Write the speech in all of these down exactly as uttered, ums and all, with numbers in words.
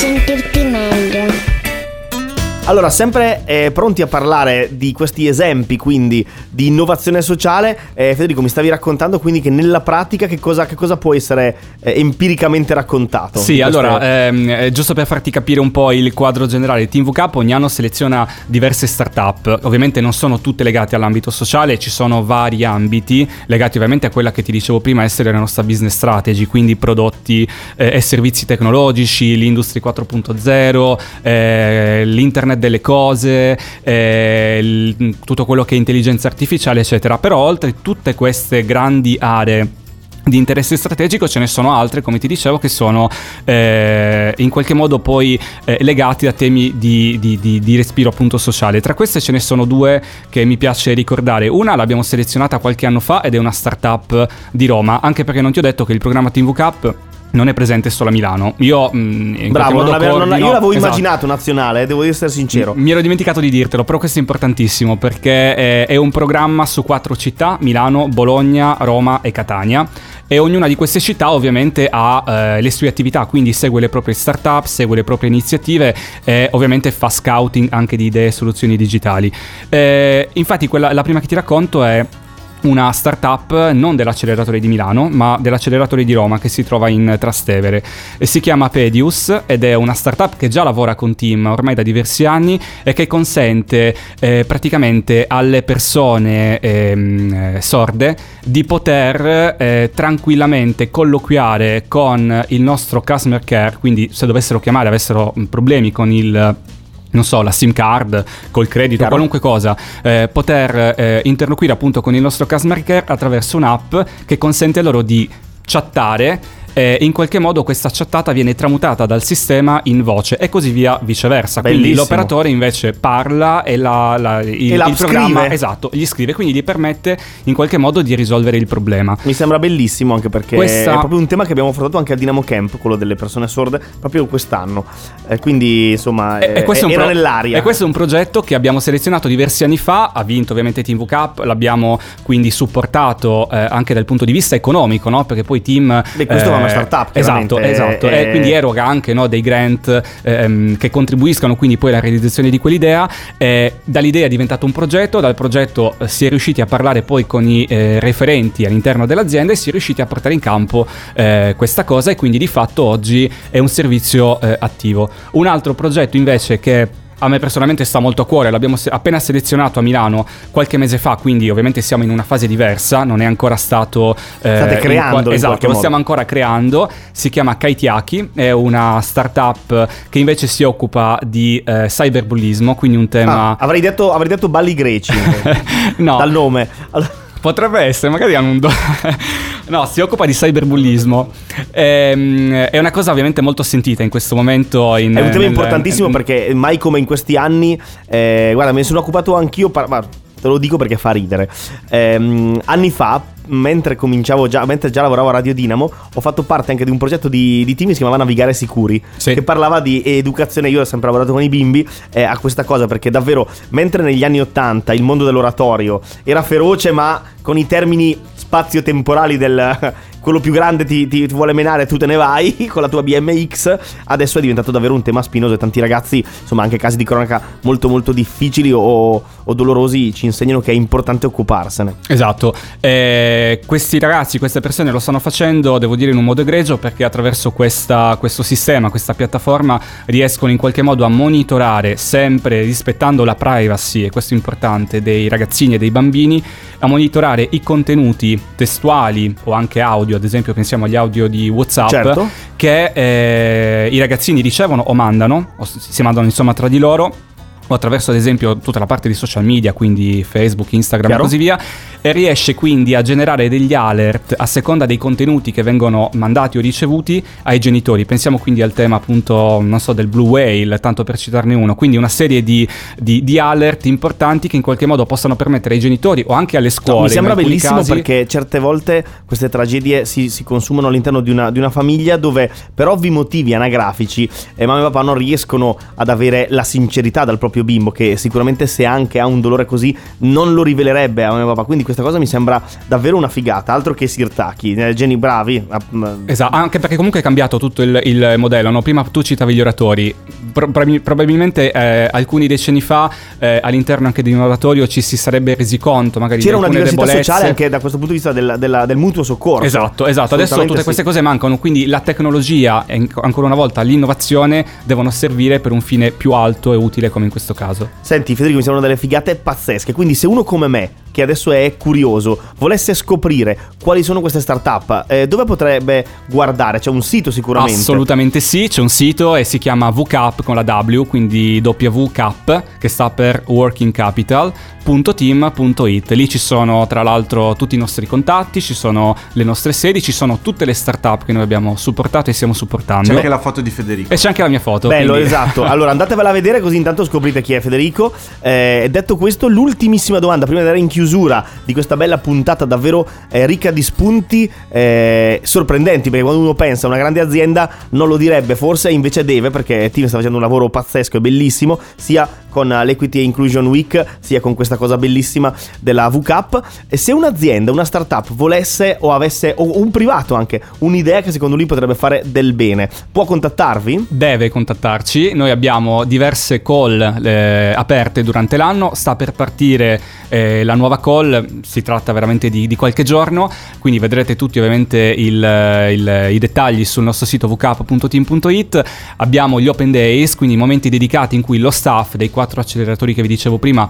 sentirti meglio. Allora, sempre eh, pronti a parlare di questi esempi, quindi di innovazione sociale, eh, Federico, mi stavi raccontando quindi che nella pratica che cosa, che cosa può essere eh, empiricamente raccontato? Sì, allora, ehm, giusto per farti capire un po' il quadro generale, Team V K ogni anno seleziona diverse start-up, ovviamente non sono tutte legate all'ambito sociale, ci sono vari ambiti legati ovviamente a quella che ti dicevo prima, essere la nostra business strategy, quindi prodotti eh, e servizi tecnologici, l'industria quattro punto zero, eh, l'internet delle cose, eh, l- tutto quello che è intelligenza artificiale eccetera. Però oltre tutte queste grandi aree di interesse strategico ce ne sono altre, come ti dicevo, che sono eh, in qualche modo poi eh, legati a temi di, di, di, di respiro appunto sociale. Tra queste ce ne sono due che mi piace ricordare. Una l'abbiamo selezionata qualche anno fa ed è una startup di Roma, anche perché non ti ho detto che il programma Team V K non è presente solo a Milano. Io mh, in Bravo, non avevo, coordino, non, io l'avevo esatto. immaginato nazionale, devo essere sincero. Mi ero dimenticato di dirtelo, però questo è importantissimo perché è, è un programma su quattro città: Milano, Bologna, Roma e Catania. E ognuna di queste città ovviamente ha eh, le sue attività, quindi segue le proprie startup, segue le proprie iniziative e ovviamente fa scouting anche di idee e soluzioni digitali. Eh, infatti quella, la prima che ti racconto è una startup non dell'acceleratore di Milano ma dell'acceleratore di Roma, che si trova in Trastevere, e si chiama Pedius ed è una startup che già lavora con Team ormai da diversi anni e che consente eh, praticamente alle persone eh, sorde di poter eh, tranquillamente colloquiare con il nostro customer care, quindi se dovessero chiamare, avessero problemi con il non so, la SIM card, col credito, Chiaro. qualunque cosa, eh, poter eh, interloquire appunto con il nostro customer care attraverso un'app che consente loro di chattare. Eh, in qualche modo questa chattata viene tramutata dal sistema in voce e così via viceversa. Bellissimo. Quindi l'operatore invece parla e, la, la, il, e il programma scrive. esatto, gli scrive, quindi gli permette in qualche modo di risolvere il problema. Mi sembra bellissimo, anche perché Questa... è proprio un tema che abbiamo affrontato anche al Dynamo Camp, quello delle persone sorde, proprio quest'anno. Eh, quindi insomma e, eh, e questo è un era pro- nell'aria. E questo è un progetto che abbiamo selezionato diversi anni fa, ha vinto ovviamente Team V K, l'abbiamo quindi supportato eh, anche dal punto di vista economico, no? Perché poi Team... Beh, questo eh, è una startup, esatto. Esatto, eh, e quindi eroga anche no, dei grant ehm, che contribuiscono quindi poi alla realizzazione di quell'idea. Eh, dall'idea è diventato un progetto, dal progetto eh, si è riusciti a parlare poi con i eh, referenti all'interno dell'azienda e si è riusciti a portare in campo eh, questa cosa, e quindi di fatto oggi è un servizio eh, attivo. Un altro progetto invece che a me personalmente sta molto a cuore, l'abbiamo se- appena selezionato a Milano qualche mese fa, quindi ovviamente siamo in una fase diversa, non è ancora stato eh, state creando in qua- esatto, lo modo. stiamo ancora creando. Si chiama Kaitiaki, è una startup che invece si occupa di eh, cyberbullismo, quindi un tema ah, avrei detto avrei detto balli greci no, dal nome. Allora... potrebbe essere, magari hanno un do... No, si occupa di cyberbullismo. Ehm, è una cosa ovviamente molto sentita in questo momento. In, è un tema nel, importantissimo, nel... perché mai come in questi anni, eh, guarda, me ne sono occupato anch'io. Par- ma te lo dico perché fa ridere. Ehm, anni fa, mentre cominciavo già, mentre già lavoravo a Radio Dinamo, ho fatto parte anche di un progetto di, di team che si chiamava Navigare Sicuri, sì. che parlava di educazione. Io ho sempre lavorato con i bimbi eh, a questa cosa, perché davvero, mentre negli anni ottanta il mondo dell'oratorio era feroce, ma con i termini spazio-temporali del quello più grande ti, ti, ti vuole menare, tu te ne vai con la tua B M X, adesso è diventato davvero un tema spinoso, e tanti ragazzi, insomma anche casi di cronaca molto molto difficili o, o dolorosi, ci insegnano che è importante occuparsene. Esatto, eh, questi ragazzi, queste persone lo stanno facendo, devo dire, in un modo egregio, perché attraverso questa, questo sistema, questa piattaforma, riescono in qualche modo a monitorare, sempre rispettando la privacy, e questo è importante, dei ragazzini e dei bambini, a monitorare i contenuti testuali o anche audio. Ad esempio pensiamo agli audio di WhatsApp, certo. che eh, i ragazzini ricevono o mandano, o si mandano insomma tra di loro, o attraverso ad esempio tutta la parte di social media, quindi Facebook, Instagram Chiaro. e così via, e riesce quindi a generare degli alert a seconda dei contenuti che vengono mandati o ricevuti ai genitori. Pensiamo quindi al tema appunto, non so, del Blue Whale, tanto per citarne uno, quindi una serie di, di, di alert importanti che in qualche modo possano permettere ai genitori o anche alle scuole. No, mi sembra bellissimo casi... perché certe volte queste tragedie si, si consumano all'interno di una, di una famiglia dove per ovvi motivi anagrafici eh, mamma e papà non riescono ad avere la sincerità dal proprio proprio bimbo, che sicuramente se anche ha un dolore così non lo rivelerebbe a mio papà, quindi questa cosa mi sembra davvero una figata, altro che Sirtaki, eh, geni bravi. Esatto, anche perché comunque è cambiato tutto il, il modello, no? Prima tu citavi gli oratori, Pro- probabilmente eh, alcuni decenni fa eh, all'interno anche di un oratorio ci si sarebbe resi conto magari c'era di una diversità debolezze sociale anche da questo punto di vista del, del, del mutuo soccorso. Esatto, esatto. Adesso tutte queste sì. cose mancano, quindi la tecnologia e ancora una volta l'innovazione devono servire per un fine più alto e utile come in questo caso. Senti Federico, mi sembrano delle figate pazzesche, quindi se uno come me, che adesso è curioso, volesse scoprire quali sono queste startup, eh, dove potrebbe guardare? C'è un sito sicuramente? Assolutamente sì, c'è un sito e si chiama W C A P con la W, quindi W C A P, che sta per Working Capital punto team punto it. Lì ci sono tra l'altro tutti i nostri contatti, ci sono le nostre sedi, ci sono tutte le startup che noi abbiamo supportato e stiamo supportando. C'è anche la foto di Federico. E c'è anche la mia foto. Bello, quindi... esatto. Allora andatevela a vedere così intanto scoprite chi è Federico. Eh, detto questo, l'ultimissima domanda prima di andare in chiusura di questa bella puntata davvero eh, ricca di spunti eh, sorprendenti, perché quando uno pensa a una grande azienda non lo direbbe, forse invece deve, perché Team sta facendo un lavoro pazzesco e bellissimo, sia con l'Equity Inclusion Week, sia con questa cosa bellissima della W C A P. E se un'azienda, una startup volesse o avesse, o un privato anche, un'idea che secondo lui potrebbe fare del bene, può contattarvi? Deve contattarci, noi abbiamo diverse call eh, aperte durante l'anno, sta per partire eh, la nuova call, si tratta veramente di, di qualche giorno, quindi vedrete tutti ovviamente il, il, i dettagli sul nostro sito w c a p punto team punto it. Abbiamo gli open days, quindi momenti dedicati in cui lo staff dei quattro acceleratori che vi dicevo prima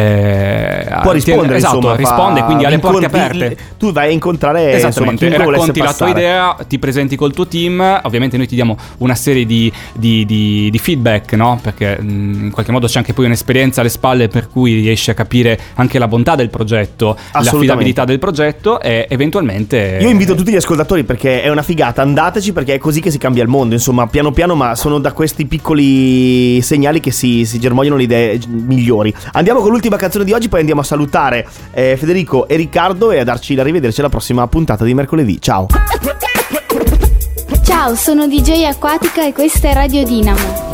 Eh, può rispondere, esatto, insomma, risponde, quindi alle porte incontri, aperte. Tu vai a incontrare, esattamente, insomma, racconti la passare. tua idea, ti presenti col tuo team. Ovviamente noi ti diamo una serie di, di, di, di feedback, no? Perché mh, in qualche modo c'è anche poi un'esperienza alle spalle, per cui riesci a capire anche la bontà del progetto, l'affidabilità del progetto, e eventualmente io invito tutti gli ascoltatori, perché è una figata, andateci, perché è così che si cambia il mondo, insomma, piano piano, ma sono da questi piccoli segnali che si, si germogliano le idee migliori. Andiamo con l'ultima canzone di oggi, poi andiamo a salutare eh, Federico e Riccardo e a darci l'arrivederci alla prossima puntata di mercoledì. Ciao. Ciao, sono D J Acquatica e questa è Radio Dinamo.